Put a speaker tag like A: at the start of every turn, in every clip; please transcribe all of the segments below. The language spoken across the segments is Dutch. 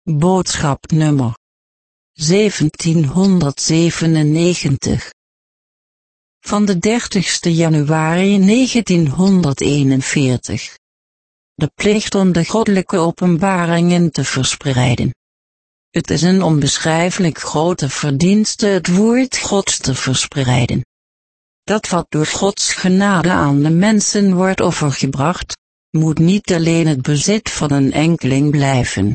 A: Boodschap nummer 1797 van de 30 januari 1941. De plicht om de goddelijke openbaringen te verspreiden. Het is een onbeschrijfelijk grote verdienste het woord Gods te verspreiden. Dat wat door Gods genade aan de mensen wordt overgebracht, moet niet alleen het bezit van een enkeling blijven.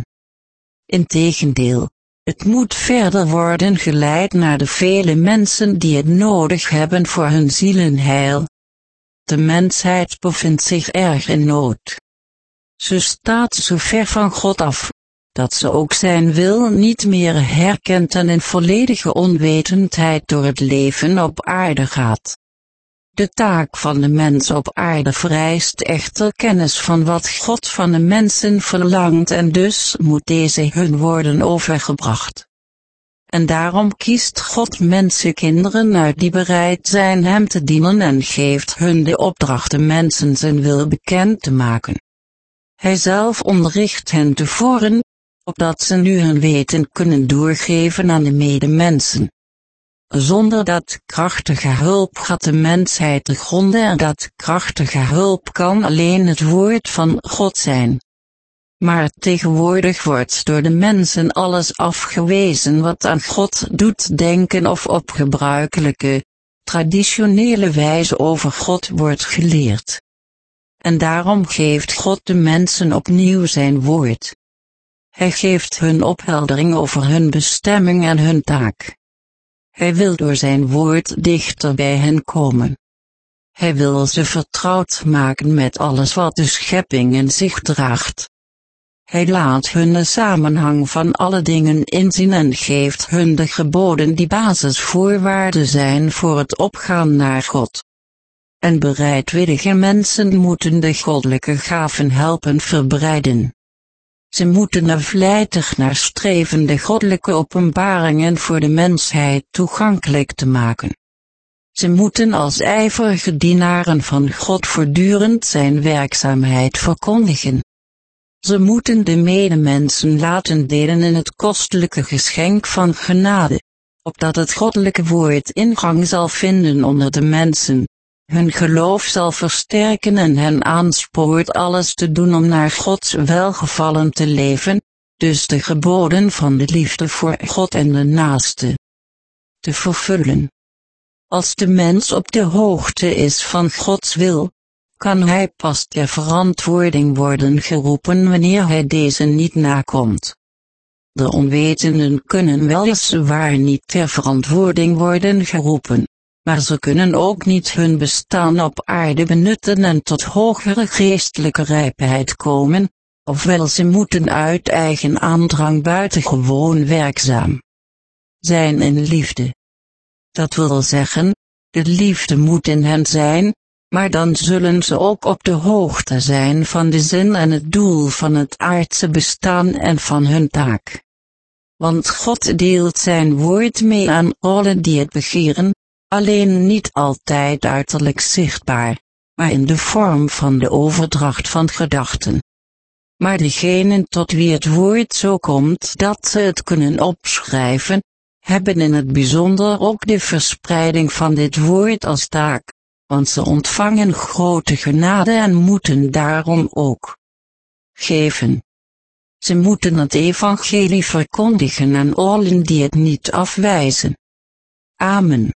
A: Integendeel, het moet verder worden geleid naar de vele mensen die het nodig hebben voor hun zielenheil. De mensheid bevindt zich erg in nood. Ze staat zo ver van God af, dat ze ook zijn wil niet meer herkent en in volledige onwetendheid door het leven op aarde gaat. De taak van de mens op aarde vereist echter kennis van wat God van de mensen verlangt en dus moet deze hun worden overgebracht. En daarom kiest God mensenkinderen uit die bereid zijn hem te dienen en geeft hun de opdracht de mensen zijn wil bekend te maken. Hij zelf onderricht hen tevoren, opdat ze nu hun weten kunnen doorgeven aan de medemensen. Zonder dat krachtige hulp gaat de mensheid te gronde en dat krachtige hulp kan alleen het woord van God zijn. Maar tegenwoordig wordt door de mensen alles afgewezen wat aan God doet denken of op gebruikelijke, traditionele wijze over God wordt geleerd. En daarom geeft God de mensen opnieuw zijn woord. Hij geeft hun opheldering over hun bestemming en hun taak. Hij wil door zijn woord dichter bij hen komen. Hij wil ze vertrouwd maken met alles wat de schepping in zich draagt. Hij laat hun de samenhang van alle dingen inzien en geeft hun de geboden die basisvoorwaarden zijn voor het opgaan naar God. En bereidwillige mensen moeten de goddelijke gaven helpen verbreiden. Ze moeten er vlijtig naar streven de goddelijke openbaringen voor de mensheid toegankelijk te maken. Ze moeten als ijverige dienaren van God voortdurend zijn werkzaamheid verkondigen. Ze moeten de medemensen laten delen in het kostelijke geschenk van genade, opdat het goddelijke woord ingang zal vinden onder de mensen, hun geloof zal versterken en hen aanspoort alles te doen om naar Gods welgevallen te leven, dus de geboden van de liefde voor God en de naaste te vervullen. Als de mens op de hoogte is van Gods wil, kan hij pas ter verantwoording worden geroepen wanneer hij deze niet nakomt. De onwetenden kunnen weliswaar niet ter verantwoording worden geroepen, maar ze kunnen ook niet hun bestaan op aarde benutten en tot hogere geestelijke rijpheid komen, ofwel ze moeten uit eigen aandrang buitengewoon werkzaam zijn in liefde. Dat wil zeggen, de liefde moet in hen zijn, maar dan zullen ze ook op de hoogte zijn van de zin en het doel van het aardse bestaan en van hun taak. Want God deelt zijn woord mee aan allen die het begeren, alleen niet altijd uiterlijk zichtbaar, maar in de vorm van de overdracht van gedachten. Maar degenen tot wie het woord zo komt dat ze het kunnen opschrijven, hebben in het bijzonder ook de verspreiding van dit woord als taak, want ze ontvangen grote genade en moeten daarom ook geven. Ze moeten het evangelie verkondigen aan allen die het niet afwijzen. Amen.